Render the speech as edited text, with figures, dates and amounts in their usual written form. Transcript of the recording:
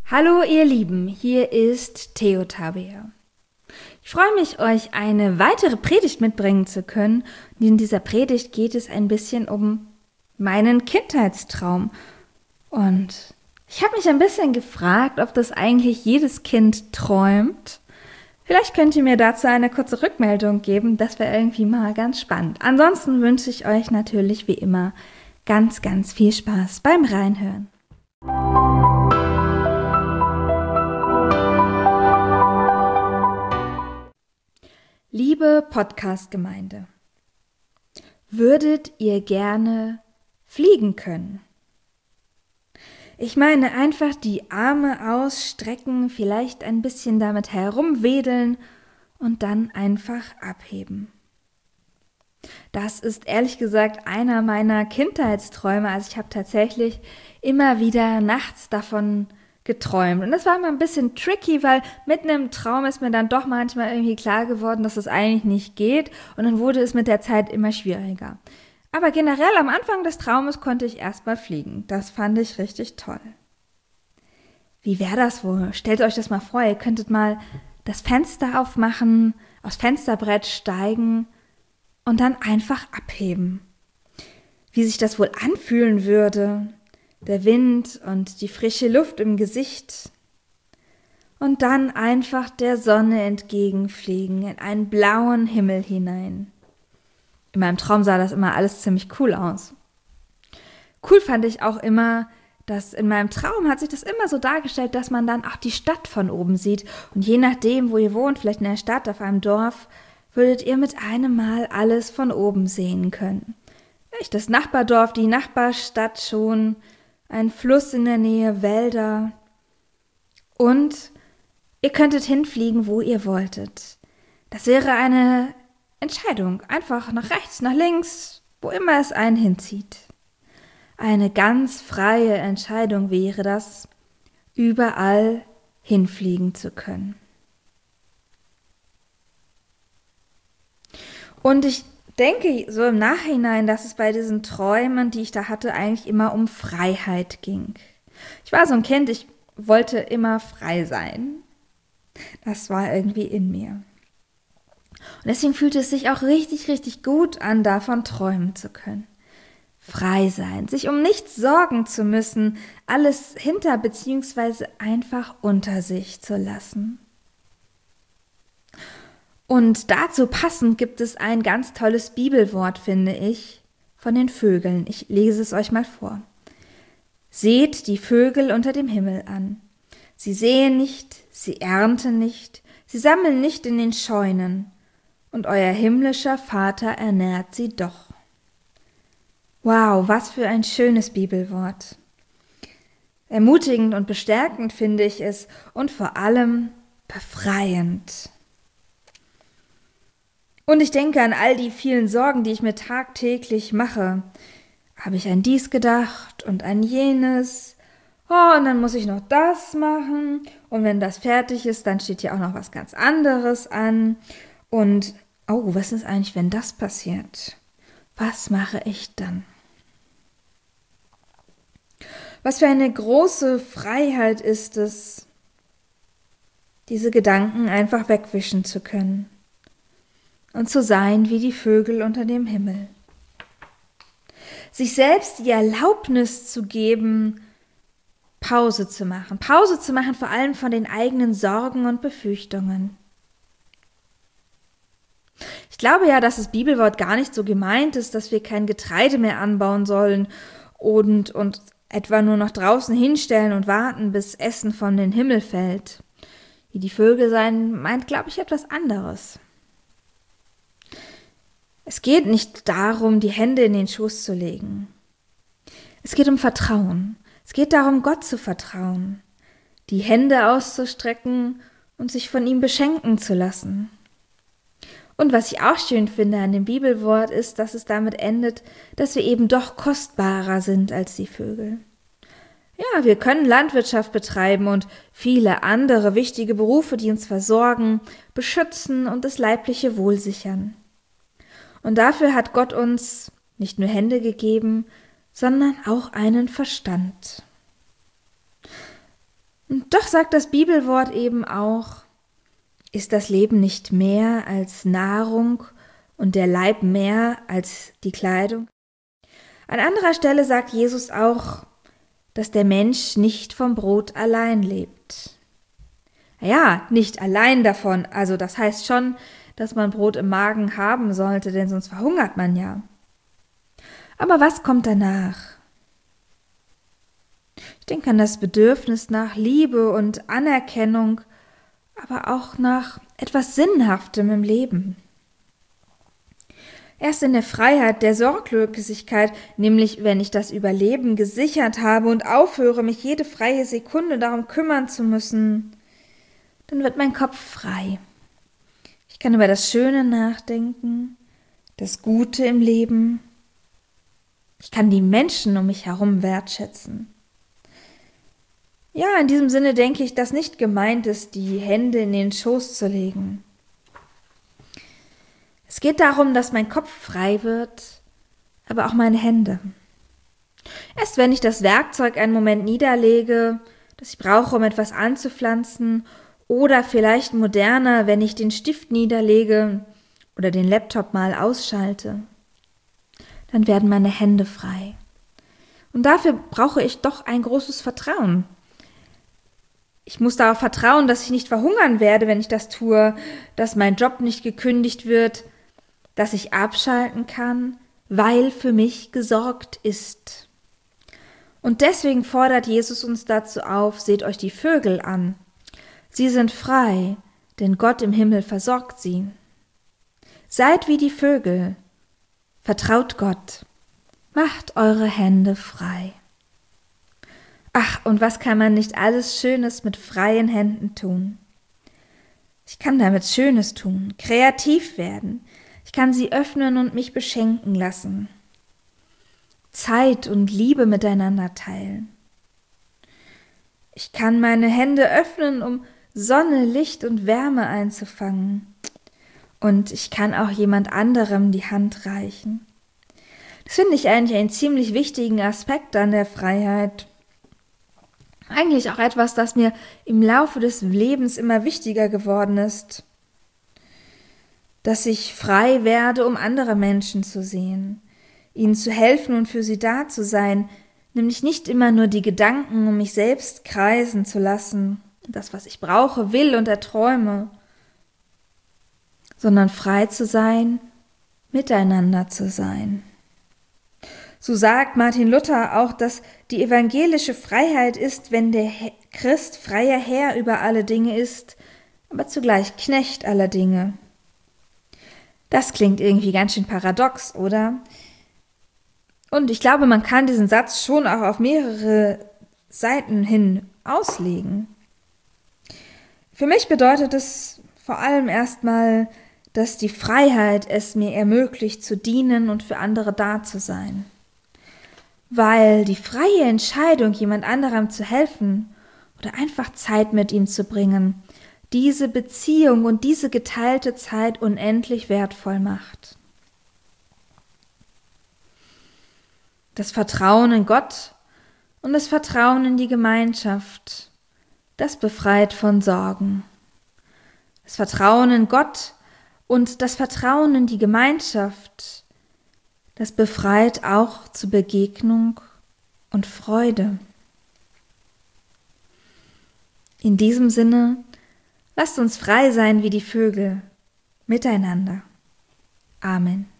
Hallo ihr Lieben, hier ist Theo Tabea. Ich freue mich, euch eine weitere Predigt mitbringen zu können. Und in dieser Predigt geht es ein bisschen um meinen Kindheitstraum. Und ich habe mich ein bisschen gefragt, ob das eigentlich jedes Kind träumt. Vielleicht könnt ihr mir dazu eine kurze Rückmeldung geben, das wäre irgendwie mal ganz spannend. Ansonsten wünsche ich euch natürlich wie immer ganz, ganz viel Spaß beim Reinhören. Liebe Podcast-Gemeinde, würdet ihr gerne fliegen können? Ich meine einfach die Arme ausstrecken, vielleicht ein bisschen damit herumwedeln und dann einfach abheben. Das ist ehrlich gesagt einer meiner Kindheitsträume. Also ich habe tatsächlich immer wieder nachts davon geträumt. Und das war immer ein bisschen tricky, weil mitten im Traum ist mir dann doch manchmal irgendwie klar geworden, dass es eigentlich nicht geht. Und dann wurde es mit der Zeit immer schwieriger. Aber generell am Anfang des Traumes konnte ich erstmal fliegen. Das fand ich richtig toll. Wie wäre das wohl? Stellt euch das mal vor, ihr könntet mal das Fenster aufmachen, aufs Fensterbrett steigen und dann einfach abheben. Wie sich das wohl anfühlen würde. Der Wind und die frische Luft im Gesicht. Und dann einfach der Sonne entgegenfliegen, in einen blauen Himmel hinein. In meinem Traum sah das immer alles ziemlich cool aus. Cool fand ich auch immer, dass in meinem Traum hat sich das immer so dargestellt, dass man dann auch die Stadt von oben sieht. Und je nachdem, wo ihr wohnt, vielleicht in der Stadt, auf einem Dorf, würdet ihr mit einem Mal alles von oben sehen können. Echt, das Nachbardorf, die Nachbarstadt schon, ein Fluss in der Nähe, Wälder. Und ihr könntet hinfliegen, wo ihr wolltet. Das wäre eine Entscheidung. Einfach nach rechts, nach links, wo immer es einen hinzieht. Eine ganz freie Entscheidung wäre das, überall hinfliegen zu können. Und ich denke so im Nachhinein, dass es bei diesen Träumen, die ich da hatte, eigentlich immer um Freiheit ging. Ich war so ein Kind, ich wollte immer frei sein. Das war irgendwie in mir. Und deswegen fühlte es sich auch richtig, richtig gut an, davon träumen zu können. Frei sein, sich um nichts sorgen zu müssen, alles hinter bzw. einfach unter sich zu lassen. Und dazu passend gibt es ein ganz tolles Bibelwort, finde ich, von den Vögeln. Ich lese es euch mal vor. Seht die Vögel unter dem Himmel an. Sie säen nicht, sie ernten nicht, sie sammeln nicht in den Scheunen, und euer himmlischer Vater ernährt sie doch. Wow, was für ein schönes Bibelwort. Ermutigend und bestärkend finde ich es und vor allem befreiend. Und ich denke an all die vielen Sorgen, die ich mir tagtäglich mache. Habe ich an dies gedacht und an jenes? Oh, und dann muss ich noch das machen. Und wenn das fertig ist, dann steht hier auch noch was ganz anderes an. Und, oh, was ist eigentlich, wenn das passiert? Was mache ich dann? Was für eine große Freiheit ist es, diese Gedanken einfach wegwischen zu können. Und zu sein wie die Vögel unter dem Himmel. Sich selbst die Erlaubnis zu geben, Pause zu machen. Pause zu machen vor allem von den eigenen Sorgen und Befürchtungen. Ich glaube ja, dass das Bibelwort gar nicht so gemeint ist, dass wir kein Getreide mehr anbauen sollen und etwa nur noch draußen hinstellen und warten, bis Essen von den Himmel fällt. Wie die Vögel sein, meint, glaube ich, etwas anderes. Es geht nicht darum, die Hände in den Schoß zu legen. Es geht um Vertrauen. Es geht darum, Gott zu vertrauen, die Hände auszustrecken und sich von ihm beschenken zu lassen. Und was ich auch schön finde an dem Bibelwort ist, dass es damit endet, dass wir eben doch kostbarer sind als die Vögel. Ja, wir können Landwirtschaft betreiben und viele andere wichtige Berufe, die uns versorgen, beschützen und das leibliche Wohl sichern. Und dafür hat Gott uns nicht nur Hände gegeben, sondern auch einen Verstand. Und doch sagt das Bibelwort eben auch, ist das Leben nicht mehr als Nahrung und der Leib mehr als die Kleidung? An anderer Stelle sagt Jesus auch, dass der Mensch nicht vom Brot allein lebt. Ja, nicht allein davon, also das heißt schon, dass man Brot im Magen haben sollte, denn sonst verhungert man ja. Aber was kommt danach? Ich denke an das Bedürfnis nach Liebe und Anerkennung, aber auch nach etwas Sinnhaftem im Leben. Erst in der Freiheit der Sorglosigkeit, nämlich wenn ich das Überleben gesichert habe und aufhöre, mich jede freie Sekunde darum kümmern zu müssen, dann wird mein Kopf frei. Ich kann über das Schöne nachdenken, das Gute im Leben. Ich kann die Menschen um mich herum wertschätzen. Ja, in diesem Sinne denke ich, dass nicht gemeint ist, die Hände in den Schoß zu legen. Es geht darum, dass mein Kopf frei wird, aber auch meine Hände. Erst wenn ich das Werkzeug einen Moment niederlege, das ich brauche, um etwas anzupflanzen, oder vielleicht moderner, wenn ich den Stift niederlege oder den Laptop mal ausschalte, dann werden meine Hände frei. Und dafür brauche ich doch ein großes Vertrauen. Ich muss darauf vertrauen, dass ich nicht verhungern werde, wenn ich das tue, dass mein Job nicht gekündigt wird, dass ich abschalten kann, weil für mich gesorgt ist. Und deswegen fordert Jesus uns dazu auf, seht euch die Vögel an. Sie sind frei, denn Gott im Himmel versorgt sie. Seid wie die Vögel, vertraut Gott, macht eure Hände frei. Ach, und was kann man nicht alles Schönes mit freien Händen tun? Ich kann damit Schönes tun, kreativ werden. Ich kann sie öffnen und mich beschenken lassen. Zeit und Liebe miteinander teilen. Ich kann meine Hände öffnen, um Sonne, Licht und Wärme einzufangen. Und ich kann auch jemand anderem die Hand reichen. Das finde ich eigentlich einen ziemlich wichtigen Aspekt an der Freiheit. Eigentlich auch etwas, das mir im Laufe des Lebens immer wichtiger geworden ist. Dass ich frei werde, um andere Menschen zu sehen, ihnen zu helfen und für sie da zu sein, nämlich nicht immer nur die Gedanken um mich selbst kreisen zu lassen, das, was ich brauche, will und erträume, sondern frei zu sein, miteinander zu sein. So sagt Martin Luther auch, dass die evangelische Freiheit ist, wenn der Christ freier Herr über alle Dinge ist, aber zugleich Knecht aller Dinge. Das klingt irgendwie ganz schön paradox, oder? Und ich glaube, man kann diesen Satz schon auch auf mehrere Seiten hin auslegen. Für mich bedeutet es vor allem erstmal, dass die Freiheit es mir ermöglicht, zu dienen und für andere da zu sein. Weil die freie Entscheidung, jemand anderem zu helfen oder einfach Zeit mit ihm zu bringen, diese Beziehung und diese geteilte Zeit unendlich wertvoll macht. Das Vertrauen in Gott und das Vertrauen in die Gemeinschaft, das befreit von Sorgen. Das Vertrauen in Gott und das Vertrauen in die Gemeinschaft, das befreit auch zu Begegnung und Freude. In diesem Sinne, lasst uns frei sein wie die Vögel, miteinander. Amen.